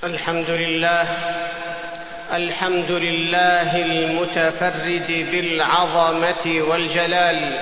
الحمد لله المتفرد بالعظمة والجلال،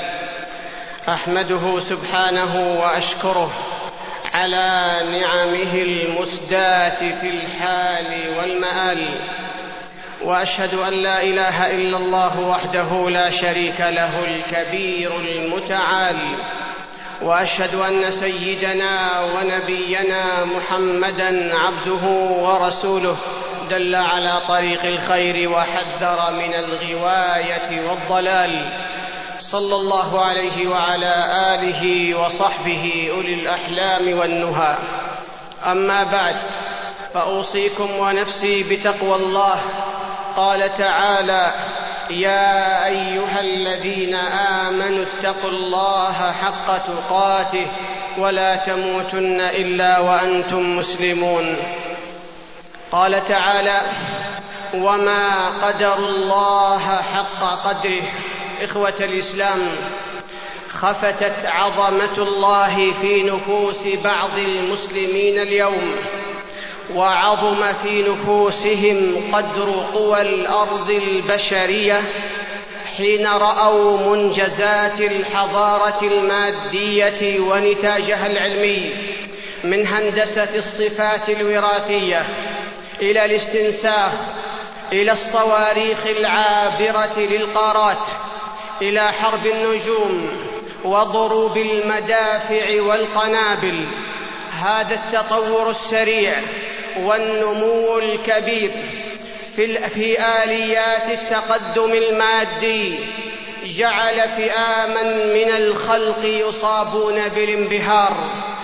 أحمده سبحانه وأشكره على نعمه المسداة في الحال والمآل، وأشهد أن لا إله إلا الله وحده لا شريك له الكبير المتعال، وأشهد أن سيدنا ونبينا محمدًا عبده ورسوله، دل على طريق الخير وحذر من الغواية والضلال، صلى الله عليه وعلى آله وصحبه أولي الأحلام والنهى. أما بعد، فأوصيكم ونفسي بتقوى الله. قال تعالى: يا أيها الذين آمنوا اتقوا الله حق تقاته ولا تموتن إلا وأنتم مسلمون. قال تعالى: وما قدروا الله حق قدره. إخوة الإسلام، خفتت عظمة الله في نفوس بعض المسلمين اليوم، وعظم في نفوسهم قدر قوى الأرض البشرية حين رأوا منجزات الحضارة المادية ونتاجها العلمي، من هندسة الصفات الوراثية إلى الاستنساخ، إلى الصواريخ العابرة للقارات، إلى حرب النجوم وضروب المدافع والقنابل. هذا التطور السريع والنمو الكبير في آليات التقدم المادي جعل فئاماً من الخلق يصابون بالانبهار،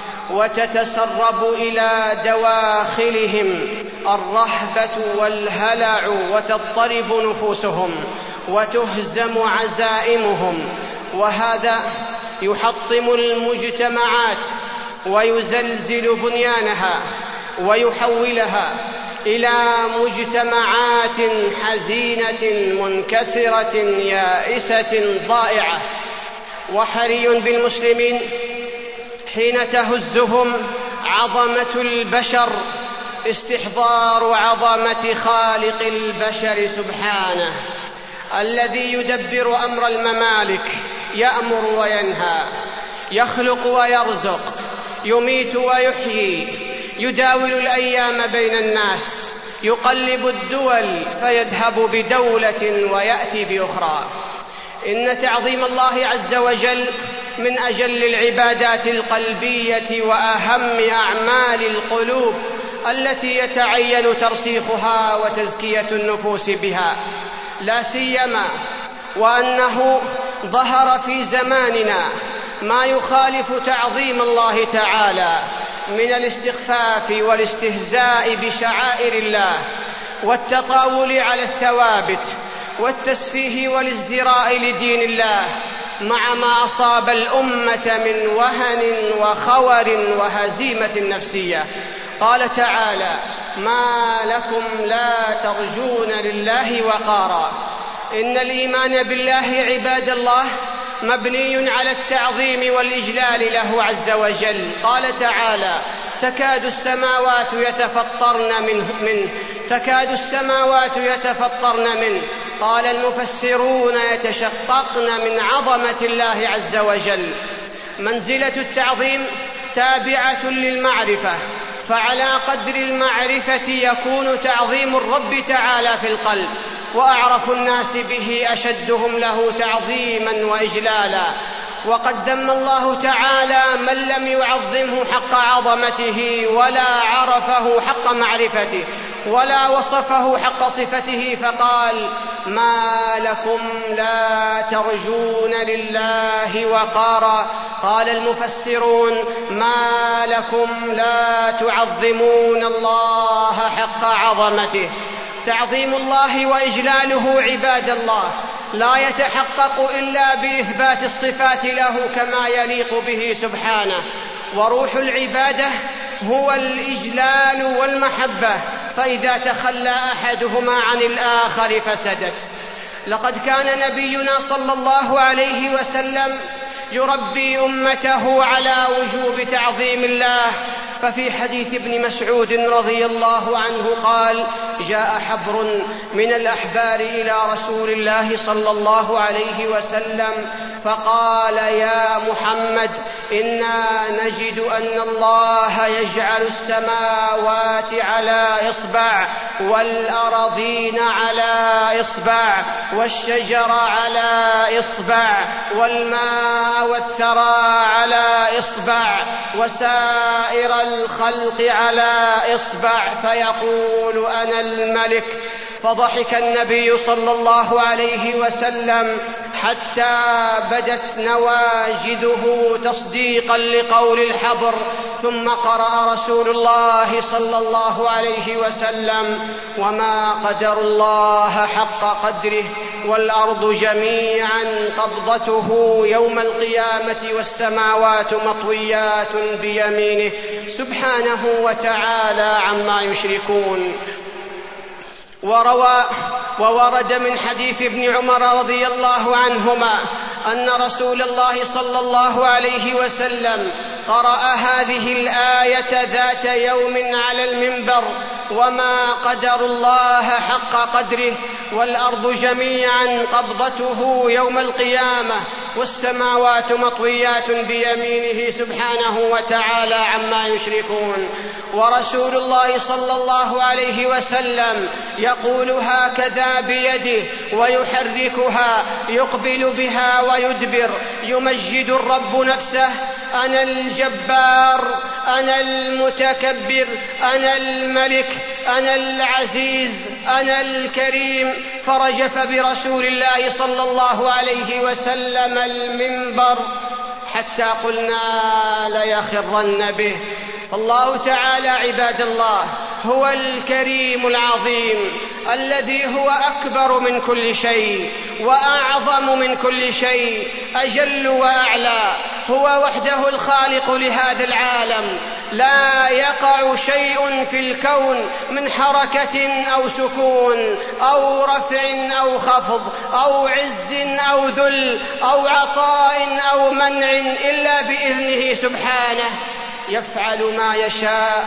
وتتسرب إلى دواخلهم الرهبة والهلع، وتضطرب نفوسهم وتهزم عزائمهم، وهذا يحطم المجتمعات ويزلزل بنيانها ويحولها إلى مجتمعات حزينة منكسرة يائسة ضائعة. وحري بالمسلمين حين تهزهم عظمة البشر استحضار عظمة خالق البشر سبحانه، الذي يدبر أمر الممالك، يأمر وينهى، يخلق ويرزق، يميت ويحيي، يداول الأيام بين الناس، يقلب الدول فيذهب بدولة ويأتي بأخرى. إن تعظيم الله عز وجل من أجل العبادات القلبية وأهم أعمال القلوب التي يتعين ترسيخها وتزكية النفوس بها، لا سيما وأنه ظهر في زماننا ما يخالف تعظيم الله تعالى من الاستخفاف والاستهزاء بشعائر الله والتطاول على الثوابت والتسفيه والازدراء لدين الله، مع ما أصاب الأمة من وهن وخور وهزيمة نفسية. قال تعالى: ما لكم لا ترجون لله وقارا. إن الإيمان بالله عباد الله مبني على التعظيم والإجلال له عز وجل. قال تعالى: تكاد السماوات يتفطرن منه. قال المفسرون: يتشققن من عظمة الله عز وجل. منزلة التعظيم تابعة للمعرفة، فعلى قدر المعرفة يكون تعظيم الرب تعالى في القلب، وأعرف الناس به أشدهم له تعظيما وإجلالا. وقد ذم الله تعالى من لم يعظمه حق عظمته، ولا عرفه حق معرفته، ولا وصفه حق صفته، فقال: ما لكم لا ترجون لله وقارا. قال المفسرون: ما لكم لا تعظمون الله حق عظمته. تعظيم الله وإجلاله عباد الله لا يتحقق إلا بإثبات الصفات له كما يليق به سبحانه، وروح العبادة هو الإجلال والمحبة، فإذا تخلى أحدهما عن الآخر فسدت. لقد كان نبينا صلى الله عليه وسلم يربي أمته على وجوب تعظيم الله، ففي حديث ابن مسعود رضي الله عنه قال: جاء حبر من الأحبار إلى رسول الله صلى الله عليه وسلم فقال: يا محمد، إنا نجد أن الله يجعل السماوات على إصبع، والأرضين على إصبع، والشجر على إصبع، والماء والثرى على إصبع، وسائر الخلق على إصبع، فيقول: أنا الملك. فضحك النبي صلى الله عليه وسلم حتى بدت نواجذه تصديقا لقول الحبر، ثم قرأ رسول الله صلى الله عليه وسلم: وما قدر الله حق قدره، والأرض جميعا قبضته يوم القيامة، والسماوات مطويات بيمينه سبحانه وتعالى عما يشركون. وورد من حديث ابن عمر رضي الله عنهما أن رسول الله صلى الله عليه وسلم قرأ هذه الآية ذات يوم على المنبر: وما قدر الله حق قدره، والأرض جميعا قبضته يوم القيامة، والسماوات مطويات بيمينه سبحانه وتعالى عما يشركون. ورسول الله صلى الله عليه وسلم يقول هكذا بيده ويحركها، يقبل بها ويدبر، يمجد الرب نفسه: أنا الجبار، أنا المتكبر، أنا الملك، أنا العزيز، أنا الكريم. فرجف برسول الله صلى الله عليه وسلم المنبر حتى قلنا ليخرن به. فالله تعالى عباد الله هو الكريم العظيم الذي هو أكبر من كل شيء وأعظم من كل شيء، أجل وأعلى. هو وحده الخالق لهذا العالم، لا يقع شيء في الكون من حركة أو سكون أو رفع أو خفض أو عز أو ذل أو عطاء أو منع إلا بإذنه سبحانه، يفعل ما يشاء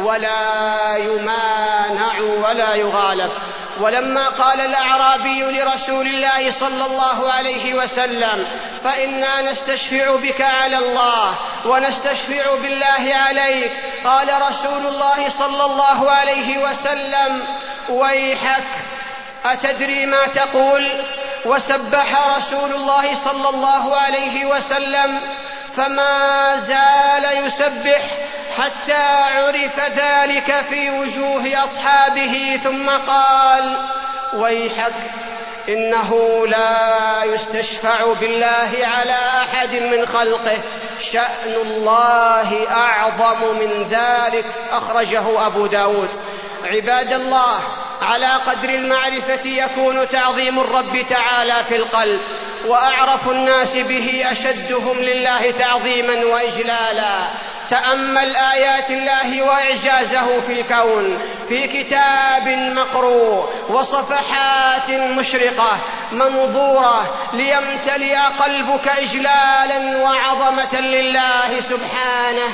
ولا يمانع ولا يغالب. ولما قال الأعرابي لرسول الله صلى الله عليه وسلم: فإنا نستشفع بك على الله ونستشفع بالله عليك، قال رسول الله صلى الله عليه وسلم: ويحك، أتدري ما تقول؟ وسبح رسول الله صلى الله عليه وسلم، فما زال يسبح حتى عرف ذلك في وجوه أصحابه، ثم قال: ويحك، إنه لا يستشفع بالله على أحد من خلقه، شأن الله أعظم من ذلك. أخرجه أبو داود. عباد الله، على قدر المعرفة يكون تعظيم الرب تعالى في القلب، وأعرف الناس به أشدهم لله تعظيما وإجلالا. تأمل آيات الله وإعجازه في الكون في كتاب مقروء وصفحات مشرقة منظورة ليمتلئ قلبك إجلالا وعظمة لله سبحانه.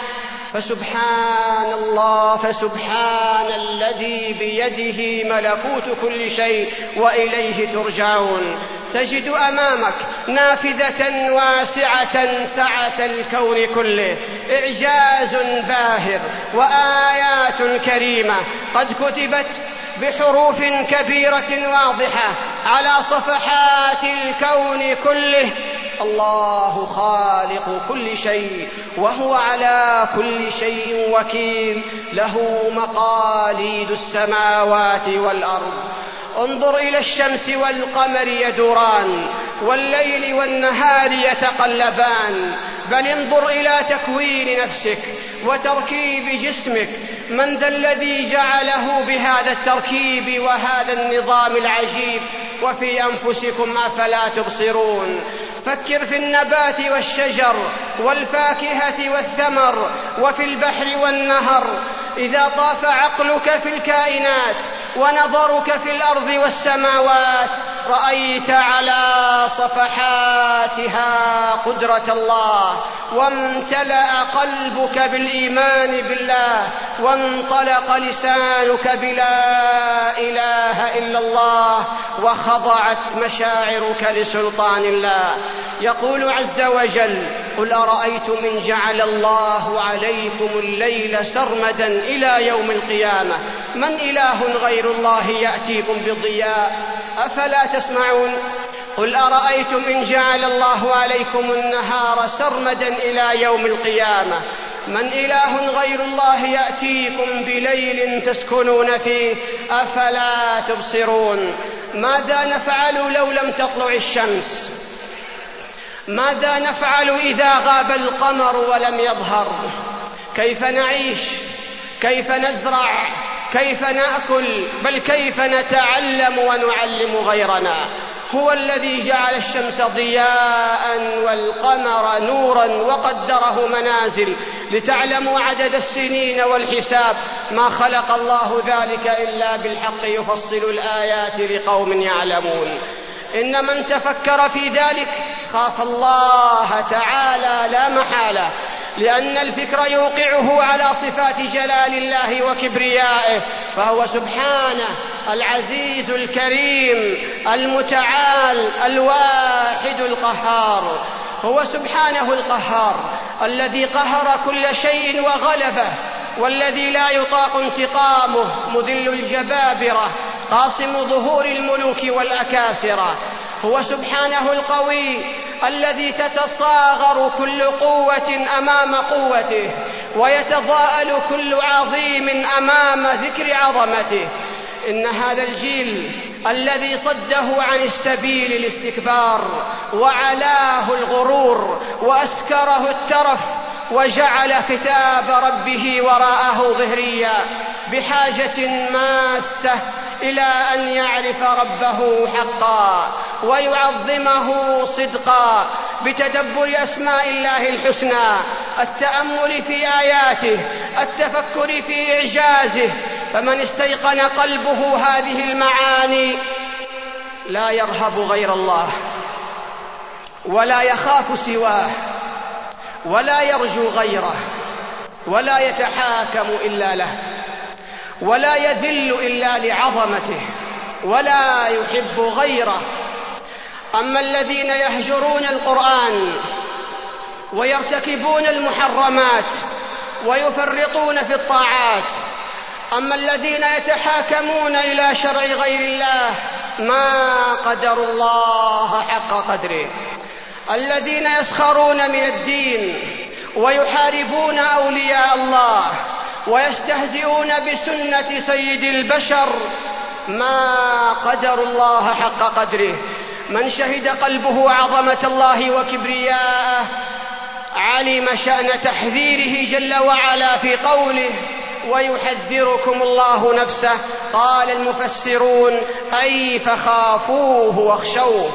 فسبحان الله، فسبحان الذي بيده ملكوت كل شيء وإليه ترجعون. تجد أمامك نافذة واسعة سعة الكون كله، إعجاز باهر وآيات كريمة قد كتبت بحروف كبيرة واضحة على صفحات الكون كله. الله خالق كل شيء وهو على كل شيء وكيل، له مقاليد السماوات والأرض. انظر إلى الشمس والقمر يدوران، والليل والنهار يتقلبان، بل انظر إلى تكوين نفسك وتركيب جسمك. من ذا الذي جعله بهذا التركيب وهذا النظام العجيب؟ وفي أنفسكم أفلا تبصرون؟ فكر في النبات والشجر والفاكهة والثمر، وفي البحر والنهر. إذا طاف عقلك في الكائنات ونظرك في الأرض والسماوات، رأيت على صفحاتها قدرة الله وامتلأ قلبك بالإيمان بالله وانطلق لسانك بلا إله إلا الله وخضعت مشاعرك لسلطان الله. يقول عز وجل: قل أرأيتم إن جعل الله عليكم الليل سرمدا إلى يوم القيامة من إله غير الله يأتيكم بضياء أفلا تسمعون. قل أرأيتم إن جعل الله عليكم النهار سرمدا إلى يوم القيامة من إله غير الله يأتيكم بليل تسكنون فيه أفلا تبصرون. ماذا نفعل لو لم تطلع الشمس؟ ماذا نفعل إذا غاب القمر ولم يظهر؟ كيف نعيش؟ كيف نزرع؟ كيف نأكل؟ بل كيف نتعلم ونعلم غيرنا؟ هو الذي جعل الشمس ضياء والقمر نورا وقدره منازل لتعلموا عدد السنين والحساب. ما خلق الله ذلك إلا بالحق يفصل الآيات لقوم يعلمون. إن من تفكر في ذلك خاف الله تعالى لا محالة، لأن الفكر يوقعه على صفات جلال الله وكبريائه، فهو سبحانه العزيز الكريم المتعال الواحد القهار. هو سبحانه القهار الذي قهر كل شيء وغلبه، والذي لا يطاق انتقامه، مذل الجبابرة، قاصم ظهور الملوك والأكاسرة. هو سبحانه القوي الذي تتصاغر كل قوة أمام قوته، ويتضاءل كل عظيم أمام ذكر عظمته. إن هذا الجيل الذي صده عن السبيل الاستكبار وعلاه الغرور وأسكره الترف وجعل كتاب ربه وراءه ظهريا بحاجة ماسة إلى أن يعرف ربه حقا ويعظمه صدقا بتدبر أسماء الله الحسنى، التأمل في آياته، التفكر في إعجازه. فمن استيقن قلبه هذه المعاني لا يرهب غير الله ولا يخاف سواه ولا يرجو غيره ولا يتحاكم إلا له ولا يذل إلا لعظمته ولا يحب غيره. أما الذين يهجرون القرآن ويرتكبون المحرمات ويفرطون في الطاعات، أما الذين يتحاكمون إلى شرع غير الله ما قدروا الله حق قدره، الذين يسخرون من الدين ويحاربون أولياء الله ويستهزئون بسنة سيد البشر ما قدروا الله حق قدره. من شهد قلبه عظمة الله وكبرياءه علم شأن تحذيره جل وعلا في قوله: ويحذركم الله نفسه. قال المفسرون: أي فخافوه واخشوه.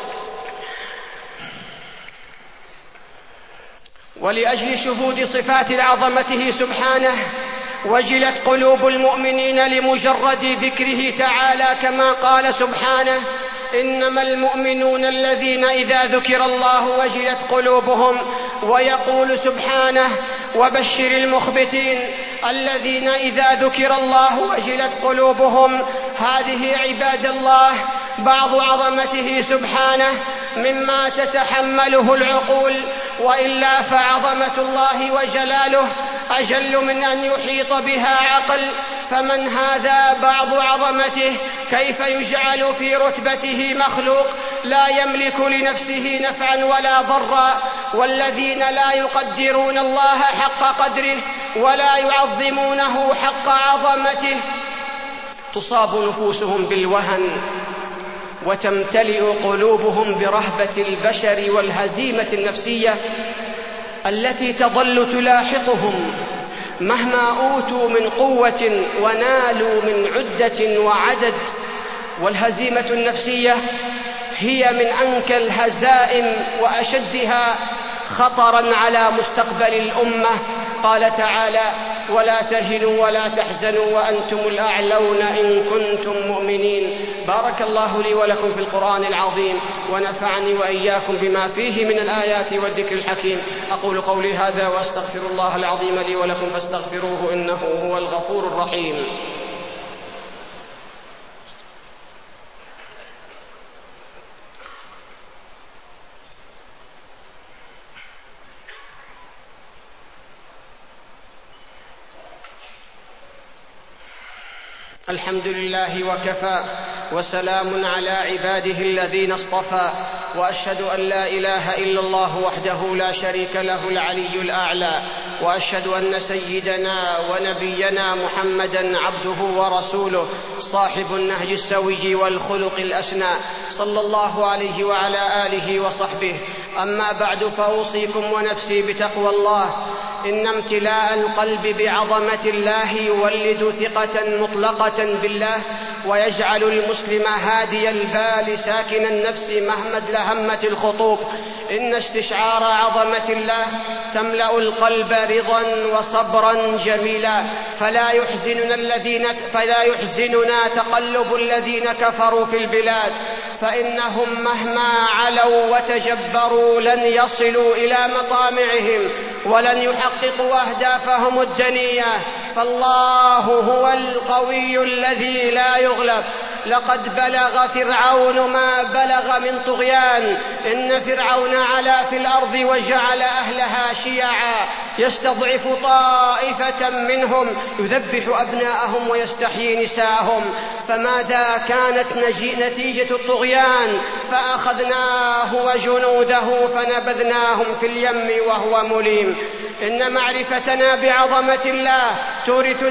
ولأجل شهود صفات عظمته سبحانه وجلت قلوب المؤمنين لمجرد ذكره تعالى، كما قال سبحانه: إنما المؤمنون الذين إذا ذكر الله وجلت قلوبهم. ويقول سبحانه: وبشر المخبتين الذين إذا ذكر الله وجلت قلوبهم. هذه عباد الله بعض عظمته سبحانه مما تتحمله العقول، وإلا فعظمة الله وجلاله أجل من أن يحيط بها عقل. فمن هذا بعض عظمته كيف يجعل في رتبته مخلوق لا يملك لنفسه نفعا ولا ضرا؟ والذين لا يقدرون الله حق قدره ولا يعظمونه حق عظمته تصاب نفوسهم بالوهن وتمتلئ قلوبهم برهبة البشر والهزيمة النفسية التي تظل تلاحقهم مهما أوتوا من قوة ونالوا من عدة وعدد. والهزيمة النفسية هي من أنكى الهزائم وأشدها خطرا على مستقبل الأمة. قال تعالى: ولا تهنوا ولا تحزنوا وأنتم الأعلون إن كنتم مؤمنين. بارك الله لي ولكم في القرآن العظيم، ونفعني وإياكم بما فيه من الآيات والذكر الحكيم. أقول قولي هذا وأستغفر الله العظيم لي ولكم فاستغفروه إنه هو الغفور الرحيم. الحمد لله وكفى، وسلام على عباده الذين اصطفى، وأشهد أن لا إله إلا الله وحده لا شريك له العلي الأعلى، وأشهد أن سيدنا ونبينا محمدًا عبده ورسوله صاحب النهج السوي والخلق الأسنى، صلى الله عليه وعلى آله وصحبه. أما بعد، فأوصيكم ونفسي بتقوى الله. إن امتلاء القلب بعظمة الله يولد ثقة مطلقة بالله، ويجعل المسلم هادي البال ساكن النفس مهما ازدحمت الخطوب. إن استشعار عظمة الله تملأ القلب رضا وصبرا جميلا، فلا يحزننا تقلب الذين كفروا في البلاد، فإنهم مهما علوا وتجبروا لن يصلوا إلى مطامعهم ولن يحققوا أهدافهم الدنية، فالله هو القوي الذي لا يغلب. لقد بلغ فرعون ما بلغ من طغيان. إن فرعون علا في الأرض وجعل أهلها شيعا يستضعف طائفة منهم يذبح أبناءهم ويستحيي نساءهم. فماذا كانت نتيجة الطغيان؟ فأخذناه وجنوده فنبذناهم في اليم وهو مليم. إن معرفتنا بعظمة الله تورث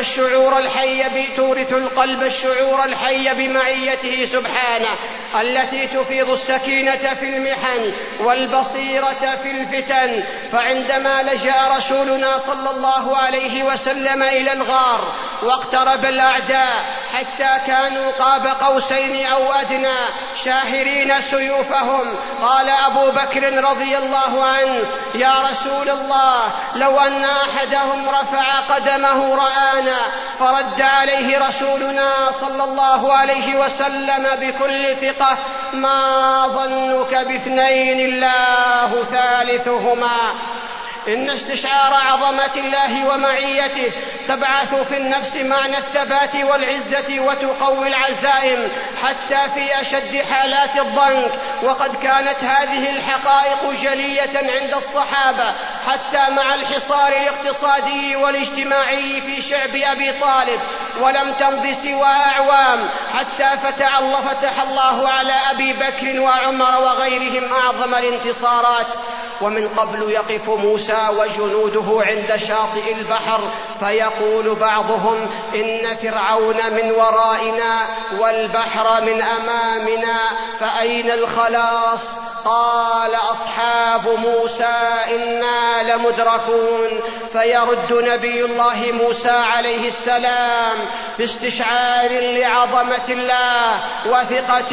القلب الشعور الحي بمعيته سبحانه، التي تفيض السكينة في المحن والبصيرة في الفتن. فعندما لجأ رسولنا صلى الله عليه وسلم إلى الغار واقترب الأعداء حتى كانوا قاب قوسين أو أدنى شاهرين سيوفهم، قال أبو بكر رضي الله عنه: يا رسول الله، لو أن أحدهم رفع قدمه رآنا. فرد عليه رسولنا صلى الله عليه وسلم بكل ثقة: ما ظنك باثنين الله ثالثهما. إن استشعار عظمة الله ومعيته تبعث في النفس معنى الثبات والعزة وتقوي العزائم حتى في أشد حالات الضنك. وقد كانت هذه الحقائق جلية عند الصحابة حتى مع الحصار الاقتصادي والاجتماعي في شعب أبي طالب، ولم تمض سوى أعوام حتى فتح الله على أبي بكر وعمر وغيرهم أعظم الانتصارات. ومن قبل يقف موسى وجنوده عند شاطئ البحر فيقول بعضهم: إن فرعون من ورائنا والبحر من أمامنا، فأين الخلاص؟ قال أصحاب موسى: إنا لمدركون. فيرد نبي الله موسى عليه السلام باستشعار لعظمة الله وثقة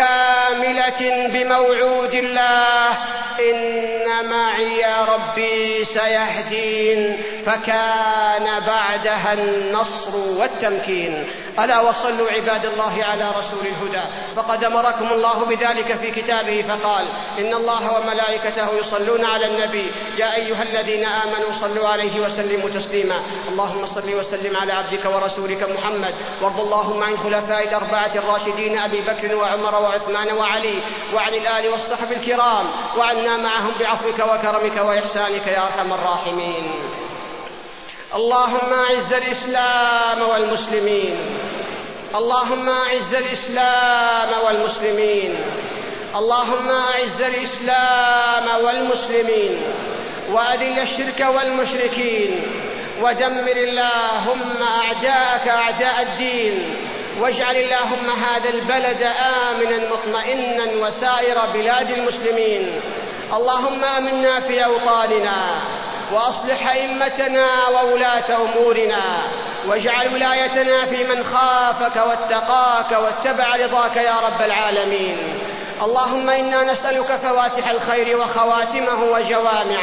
كاملة بموعود الله: إن معي ربي سيهدين. فكان بعدها النصر والتمكين. ألا وصلوا عباد الله على رسول الهدى، فقد أمركم الله بذلك في كتابه فقال: إن الله وملائكته يصلون على النبي يا أيها الذين آمنوا صلوا عليه وسلموا تسليما. اللهم صل وسلم على عبدك ورسولك محمد، وارض اللهم عن خلفاء الأربعة الراشدين أبي بكر وعمر وعثمان وعلي، وعن الآل والصحب الكرام، وعنا معهم بعفوك وكرمك وإحسانك يا أرحم الراحمين. اللهم أعز الإسلام والمسلمين، اللهم أعز الإسلام والمسلمين، اللهم أعز الإسلام والمسلمين، وأذل الشرك والمشركين، ودمر اللهم أعداءك أعداء الدين، واجعل اللهم هذا البلد آمنا مطمئنا وسائر بلاد المسلمين. اللهم آمنا في أوطاننا، وأصلح أئمتنا وولاة أمورنا، واجعل ولايتنا في من خافك واتقاك واتبع رضاك يا رب العالمين. اللهم إنا نسألك فواتح الخير وخواتمه وجوامعه،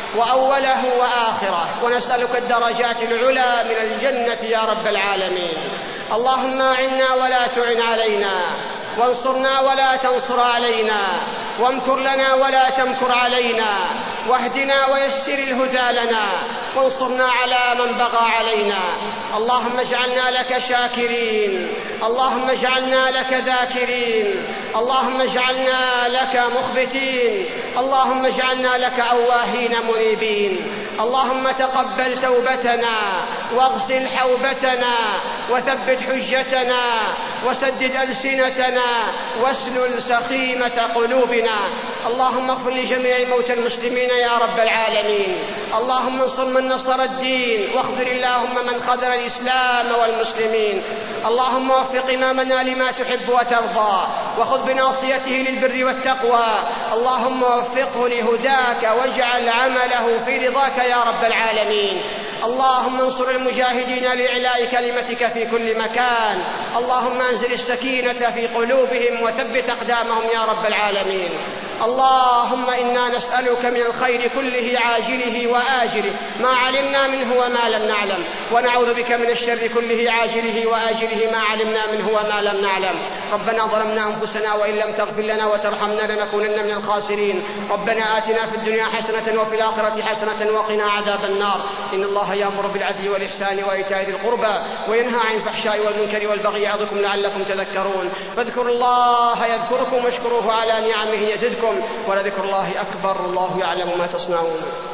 وأوله وآخره، ونسألك الدرجات العلى من الجنة يا رب العالمين. اللهم أعنا ولا تعن علينا، وانصرنا ولا تنصر علينا، وامكر لنا ولا تمكر علينا، واهدنا ويسر الهدى لنا، وانصرنا على من بغى علينا. اللهم اجعلنا لك شاكرين، اللهم اجعلنا لك ذاكرين، اللهم اجعلنا لك مخبتين، اللهم اجعلنا لك أواهين منيبين. اللهم تقبل توبتنا، واغسل حوبتنا، وثبت حجتنا، وسدد ألسنتنا، واسلل سخيمة قلوبنا. اللهم اغفر لجميع موتى المسلمين يا رب العالمين. اللهم انصر من نصر الدين، واخذل اللهم من خذل الإسلام والمسلمين. اللهم وفق إمامنا لما تحب وترضى، وخذ بناصيته للبر والتقوى. اللهم وفقه لهداك، واجعل عمله في رضاك يا رب العالمين. اللهم انصر المجاهدين لإعلاء كلمتك في كل مكان. اللهم انزل السكينة في قلوبهم، وثبت أقدامهم يا رب العالمين. اللهم إنا نسألك من الخير كله عاجله وآجله ما علمنا منه وما لم نعلم، ونعوذ بك من الشر كله عاجله وآجله ما علمنا منه وما لم نعلم. ربنا ظلمنا أنفسنا، وإن لم تغفر لنا وترحمنا لنكونن من الخاسرين. ربنا آتنا في الدنيا حسنة وفي الآخرة حسنة وقنا عذاب النار. إن الله يأمر بالعدل والإحسان وإيتاء ذي القربى، وينهى عن الفحشاء والمنكر والبغي يعظكم لعلكم تذكرون. فاذكروا الله يذكركم، واشكروه على نعمه يزدكم، ولذكر الله أكبر، الله يعلم ما تصنعون.